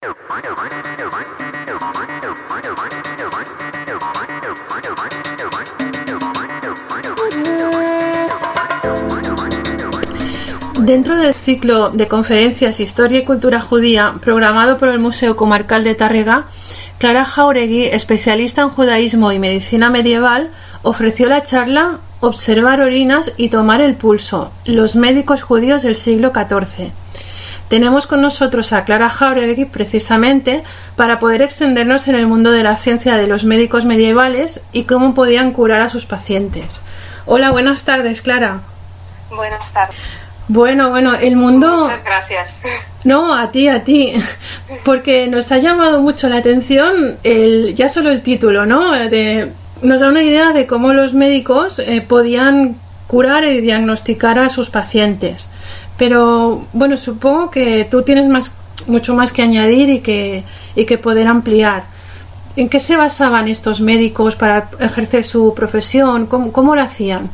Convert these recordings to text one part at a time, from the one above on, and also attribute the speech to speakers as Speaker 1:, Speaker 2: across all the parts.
Speaker 1: Dentro del ciclo de conferencias Historia y Cultura Judía, programado por el Museo Comarcal de Tárrega, Clara Jáuregui, especialista en judaísmo y medicina medieval, ofreció la charla Observar orinas y tomar el pulso, los médicos judíos del siglo XIV. Tenemos con nosotros a Clara Jáuregui precisamente para poder extendernos en el mundo de la ciencia de los médicos medievales y cómo podían curar a sus pacientes. Hola, buenas tardes, Clara.
Speaker 2: Buenas tardes.
Speaker 1: Bueno, el mundo...
Speaker 2: Muchas gracias.
Speaker 1: No, a ti, porque nos ha llamado mucho la atención ya solo el título, ¿no? Nos da una idea de cómo los médicos podían curar y diagnosticar a sus pacientes. Pero, bueno, supongo que tú tienes mucho más que añadir y que poder ampliar. ¿En qué se basaban estos médicos para ejercer su profesión? ¿Cómo lo hacían?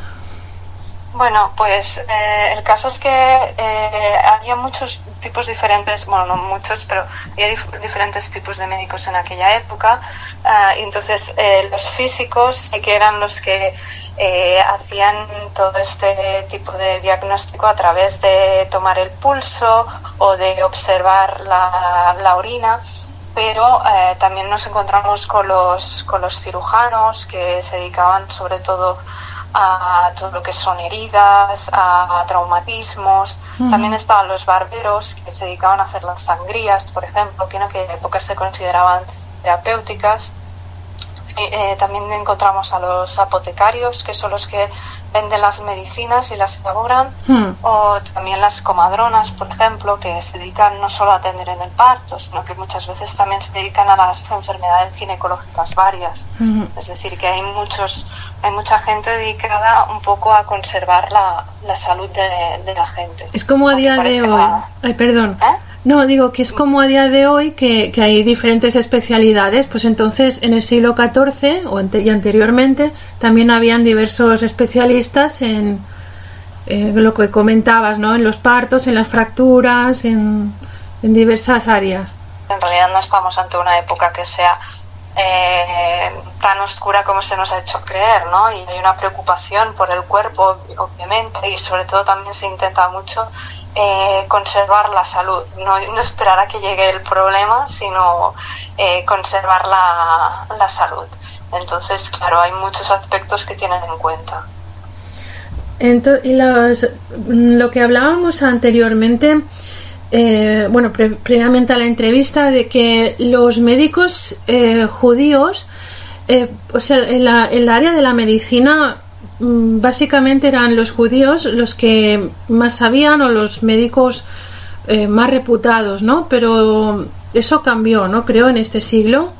Speaker 2: Bueno, pues el caso es que había muchos tipos diferentes, bueno, no muchos, pero había diferentes tipos de médicos en aquella época. Y entonces los físicos sí que eran los que hacían todo este tipo de diagnóstico a través de tomar el pulso o de observar la orina. Pero también nos encontramos con los cirujanos que se dedicaban sobre todo a todo lo que son heridas, a traumatismos. También estaban los barberos que se dedicaban a hacer las sangrías, por ejemplo, que en aquella época se consideraban terapéuticas. También encontramos a los apotecarios, que son los que venden las medicinas y las elaboran, o también las comadronas, por ejemplo, que se dedican no solo a atender en el parto, sino que muchas veces también se dedican a las enfermedades ginecológicas varias. Es decir, que hay mucha gente dedicada un poco a conservar la salud de la gente.
Speaker 1: Es como a día de hoy. Ay, perdón. No, digo que es como a día de hoy que hay diferentes especialidades, pues entonces en el siglo XIV y anteriormente también habían diversos especialistas en lo que comentabas, ¿no? En los partos, en las fracturas, en diversas áreas.
Speaker 2: En realidad no estamos ante una época que sea tan oscura como se nos ha hecho creer, ¿no? Y hay una preocupación por el cuerpo, obviamente, y sobre todo también se intenta mucho conservar la salud, no esperar a que llegue el problema, sino conservar la salud. Entonces, claro, hay muchos aspectos que tienen en cuenta.
Speaker 1: Lo que hablábamos anteriormente, previamente a la entrevista, de que los médicos judíos, en el área de la medicina, básicamente eran los judíos los que más sabían, o los médicos más reputados, ¿no? Pero eso cambió, ¿no? Creo, en este siglo.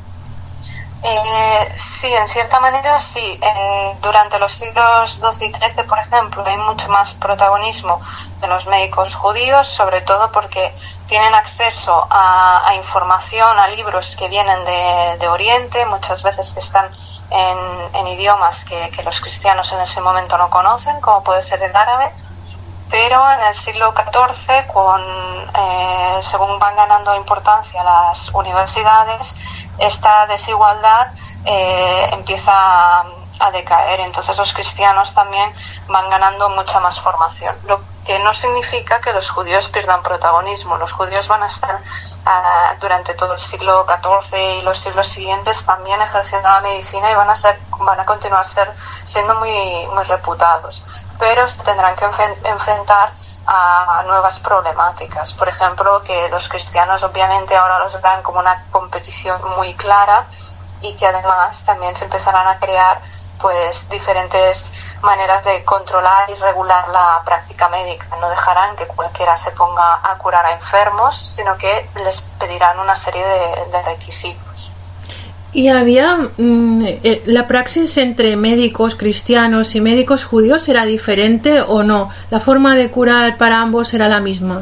Speaker 2: Sí, en cierta manera sí. Durante los siglos XII y XIII, por ejemplo, hay mucho más protagonismo de los médicos judíos, sobre todo porque tienen acceso a información, a libros que vienen de Oriente, muchas veces que están en idiomas que los cristianos en ese momento no conocen, como puede ser el árabe. Pero en el siglo XIV, según van ganando importancia las universidades, esta desigualdad empieza a decaer. Entonces los cristianos también van ganando mucha más formación, lo que no significa que los judíos pierdan protagonismo. Los judíos van a estar durante todo el siglo XIV y los siglos siguientes también ejerciendo la medicina, y van a continuar siendo muy, muy reputados, pero se tendrán que enfrentar a nuevas problemáticas. Por ejemplo, que los cristianos obviamente ahora los ven como una competición muy clara, y que además también se empezarán a crear pues diferentes maneras de controlar y regular la práctica médica. No dejarán que cualquiera se ponga a curar a enfermos, sino que les pedirán una serie de requisitos.
Speaker 1: ¿Y había la praxis entre médicos cristianos y médicos judíos era diferente o no? ¿La forma de curar para ambos era la misma?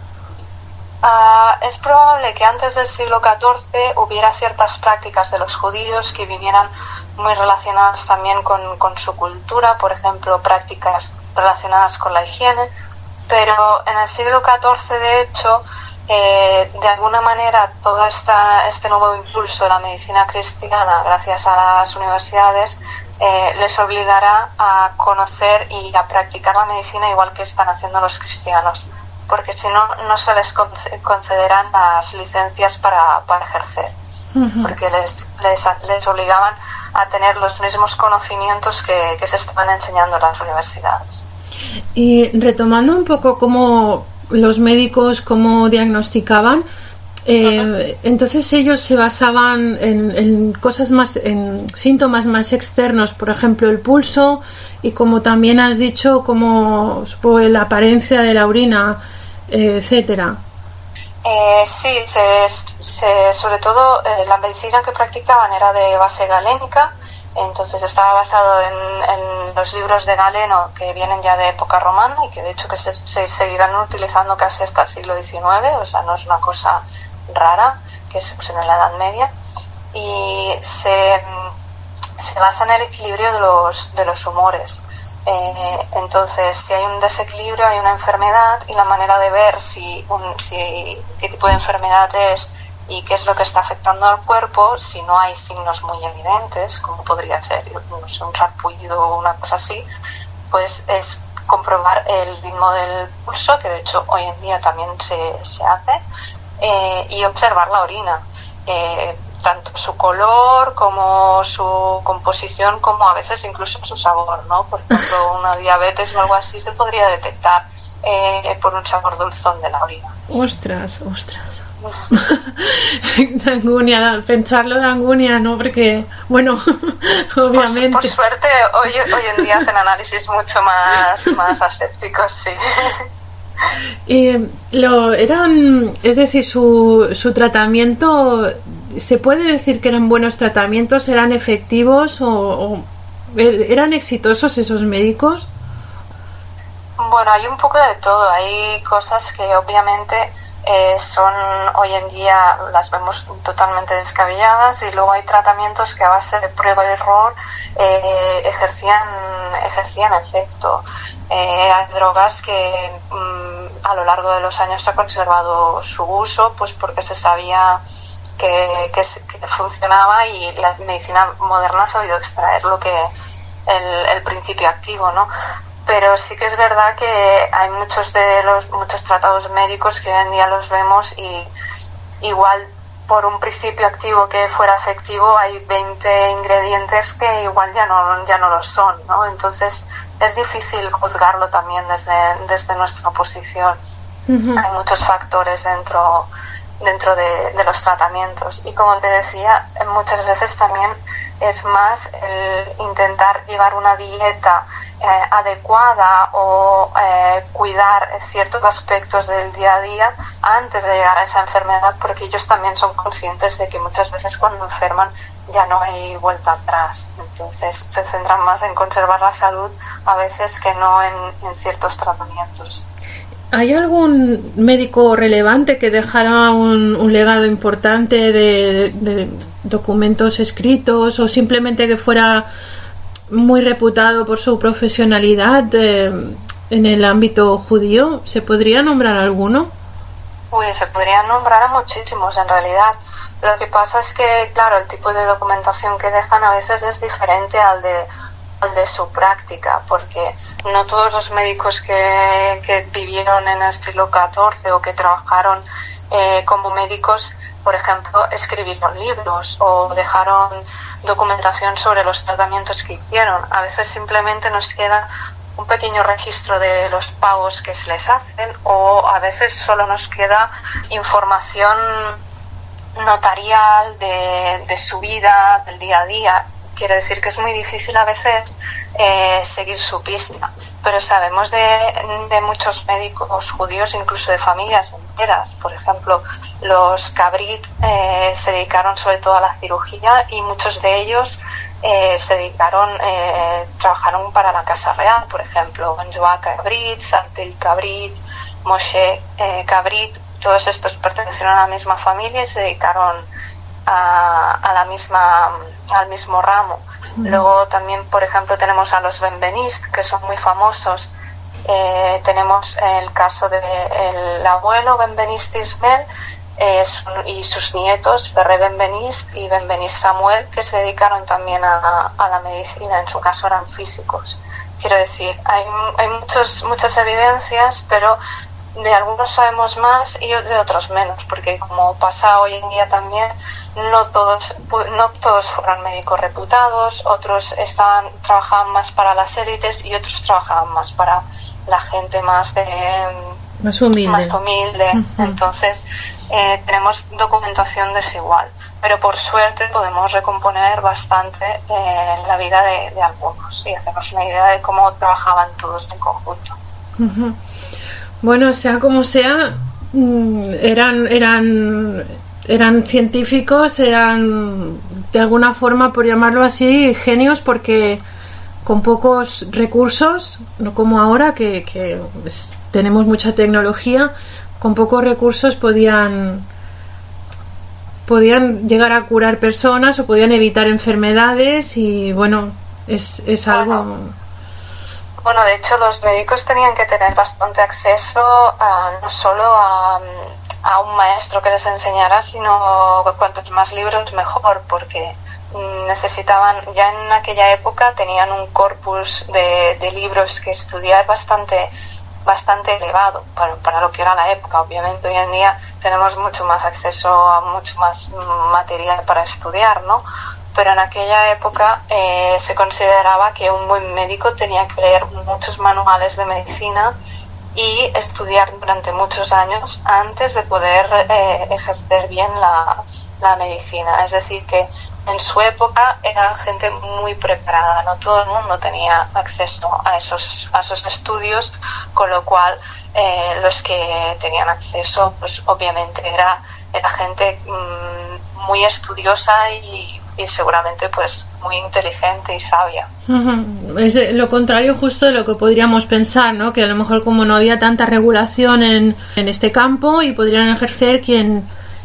Speaker 2: Es probable que antes del siglo XIV hubiera ciertas prácticas de los judíos que vinieran muy relacionadas también con su cultura, por ejemplo, prácticas relacionadas con la higiene, pero en el siglo XIV, de hecho, de alguna manera todo este nuevo impulso de la medicina cristiana gracias a las universidades les obligará a conocer y a practicar la medicina igual que están haciendo los cristianos, porque si no, no se les concederán las licencias para ejercer, porque les obligaban a tener los mismos conocimientos que se estaban enseñando en las universidades.
Speaker 1: Y retomando un poco cómo los médicos cómo diagnosticaban, entonces ellos se basaban en cosas más, en síntomas más externos, por ejemplo el pulso, y como también has dicho, como la apariencia de la orina, etcétera.
Speaker 2: Sí, sobre todo la medicina que practicaban era de base galénica, entonces estaba basado en los libros de Galeno que vienen ya de época romana y que de hecho que se seguirán utilizando casi hasta el siglo XIX, o sea, no es una cosa rara que se usa en la Edad Media, y se basa en el equilibrio de los humores. Entonces, si hay un desequilibrio, hay una enfermedad, y la manera de ver qué tipo de enfermedad es y qué es lo que está afectando al cuerpo, si no hay signos muy evidentes, como podría ser, no sé, un sarpullido o una cosa así, pues es comprobar el ritmo del pulso, que de hecho hoy en día también se hace, y observar la orina, tanto su color como su composición, como a veces incluso su sabor, ¿no? Por ejemplo, una diabetes o algo así se podría detectar por un sabor dulzón de la orina.
Speaker 1: Ostras. De angunia, pensarlo de angunia, ¿no? Porque, bueno, obviamente.
Speaker 2: Por suerte, hoy en día hacen análisis mucho más asépticos, sí.
Speaker 1: Es decir, su tratamiento, ¿se puede decir que eran buenos tratamientos? ¿Eran efectivos o eran exitosos esos médicos?
Speaker 2: Bueno, hay un poco de todo. Hay cosas que obviamente son hoy en día las vemos totalmente descabelladas, y luego hay tratamientos que a base de prueba y error ejercían efecto. Hay drogas que a lo largo de los años se ha conservado su uso, pues porque se sabía que funcionaba, y la medicina moderna ha sabido extraer el principio activo, ¿no? Pero sí que es verdad que hay muchos tratados médicos que hoy en día los vemos, y igual por un principio activo que fuera efectivo hay 20 ingredientes que igual ya no lo son, ¿no? Entonces es difícil juzgarlo también desde nuestra posición. Hay muchos factores dentro de los tratamientos, y como te decía, muchas veces también es más el intentar llevar una dieta adecuada o cuidar ciertos aspectos del día a día antes de llegar a esa enfermedad, porque ellos también son conscientes de que muchas veces cuando enferman ya no hay vuelta atrás, entonces se centran más en conservar la salud a veces que no en ciertos tratamientos.
Speaker 1: ¿Hay algún médico relevante que dejara un legado importante de documentos escritos, o simplemente que fuera muy reputado por su profesionalidad en el ámbito judío? ¿Se podría nombrar alguno?
Speaker 2: Se podrían nombrar a muchísimos en realidad. Lo que pasa es que, claro, el tipo de documentación que dejan a veces es diferente al de su práctica, porque no todos los médicos que vivieron en el siglo XIV o que trabajaron como médicos, por ejemplo, escribieron libros o dejaron documentación sobre los tratamientos que hicieron. A veces simplemente nos queda un pequeño registro de los pagos que se les hacen, o a veces solo nos queda información notarial de su vida, del día a día. Quiero decir que es muy difícil a veces seguir su pista, pero sabemos de muchos médicos judíos, incluso de familias enteras. Por ejemplo, los Cabrit se dedicaron sobre todo a la cirugía, y muchos de ellos trabajaron para la Casa Real. Por ejemplo, Joa Cabrit, Santel Cabrit, Moshe Cabrit, todos estos pertenecieron a la misma familia y se dedicaron al mismo ramo. Luego también, por ejemplo, tenemos a los Benveniste, que son muy famosos Tenemos el caso del abuelo Benveniste Ismel y sus nietos Ferré Benveniste y Benveniste Samuel, que se dedicaron también a la medicina. En su caso eran físicos. Quiero decir, hay muchas evidencias, pero de algunos sabemos más y de otros menos, porque como pasa hoy en día también, no todos fueron médicos reputados, otros trabajaban más para las élites y otros trabajaban más para la gente más humilde. Entonces tenemos documentación desigual, pero por suerte podemos recomponer bastante la vida de algunos y hacernos una idea de cómo trabajaban todos en conjunto.
Speaker 1: Bueno, sea como sea, eran científicos, eran de alguna forma, por llamarlo así, genios, porque con pocos recursos, no como ahora que tenemos mucha tecnología, con pocos recursos podían llegar a curar personas o podían evitar enfermedades y bueno, es algo...
Speaker 2: Bueno, de hecho los médicos tenían que tener bastante acceso no solo a un maestro que les enseñara, sino cuantos más libros mejor, porque necesitaban, ya en aquella época tenían un corpus de libros que estudiar bastante elevado para lo que era la época. Obviamente hoy en día tenemos mucho más acceso a mucho más material para estudiar, ¿no? Pero en aquella época se consideraba que un buen médico tenía que leer muchos manuales de medicina y estudiar durante muchos años antes de poder ejercer bien la medicina. Es decir, que en su época era gente muy preparada, no todo el mundo tenía acceso a esos estudios, con lo cual los que tenían acceso, pues obviamente era gente muy estudiosa y seguramente pues muy inteligente y sabia.
Speaker 1: Es lo contrario justo de lo que podríamos pensar, ¿no? Que a lo mejor como no había tanta regulación en este campo y podrían ejercer quien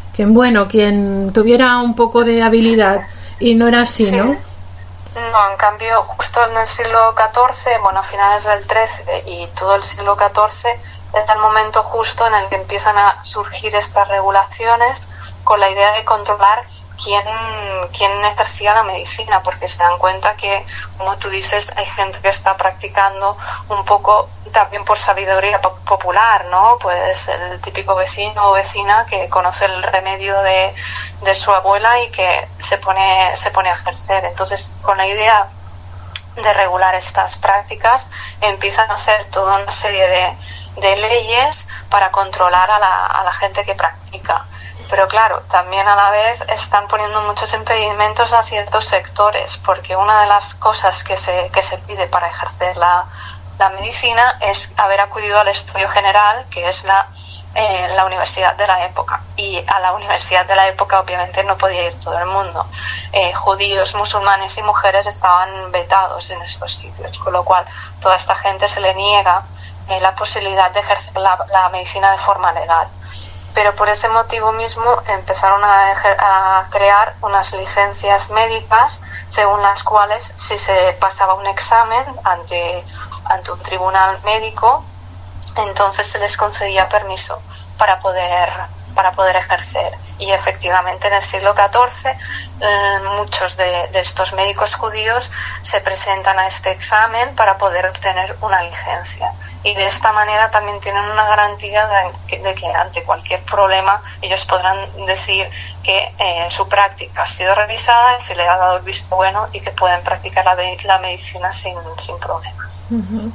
Speaker 1: tuviera un poco de habilidad, y no era así,
Speaker 2: sí.
Speaker 1: ¿no?
Speaker 2: No, en cambio, justo en el siglo XIV, bueno, a finales del XIII y todo el siglo XIV, es el momento justo en el que empiezan a surgir estas regulaciones con la idea de controlar quién ejercía la medicina, porque se dan cuenta que, como tú dices, hay gente que está practicando un poco también por sabiduría popular, ¿no? Pues el típico vecino o vecina que conoce el remedio de su abuela y que se pone a ejercer. Entonces, con la idea de regular estas prácticas, empiezan a hacer toda una serie de leyes para controlar a la gente que practica. Pero claro, también a la vez están poniendo muchos impedimentos a ciertos sectores, porque una de las cosas que se pide para ejercer la medicina es haber acudido al estudio general, que es la universidad de la época. Y a la universidad de la época obviamente no podía ir todo el mundo. Judíos, musulmanes y mujeres estaban vetados en estos sitios, con lo cual toda esta gente se le niega la posibilidad de ejercer la medicina de forma legal. Pero por ese motivo mismo empezaron a crear unas licencias médicas según las cuales, si se pasaba un examen ante un tribunal médico, entonces se les concedía permiso para poder ejercer. Y efectivamente en el siglo XIV muchos de estos médicos judíos se presentan a este examen para poder obtener una licencia, y de esta manera también tienen una garantía de que ante cualquier problema ellos podrán decir que su práctica ha sido revisada y se le ha dado el visto bueno y que pueden practicar la medicina sin problemas.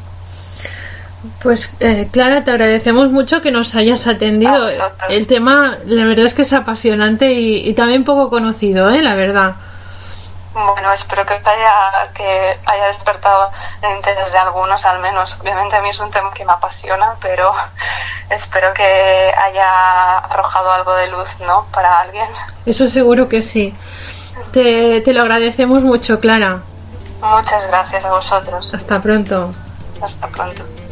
Speaker 1: Pues Clara, te agradecemos mucho que nos hayas atendido. El tema, la verdad es que es apasionante y también poco conocido, la verdad.
Speaker 2: Bueno, espero que haya despertado el interés de algunos, al menos. Obviamente a mí es un tema que me apasiona, pero espero que haya arrojado algo de luz, ¿no?, para alguien.
Speaker 1: Eso seguro que sí. Te lo agradecemos mucho, Clara.
Speaker 2: Muchas gracias a vosotros.
Speaker 1: Hasta pronto.
Speaker 2: Hasta pronto.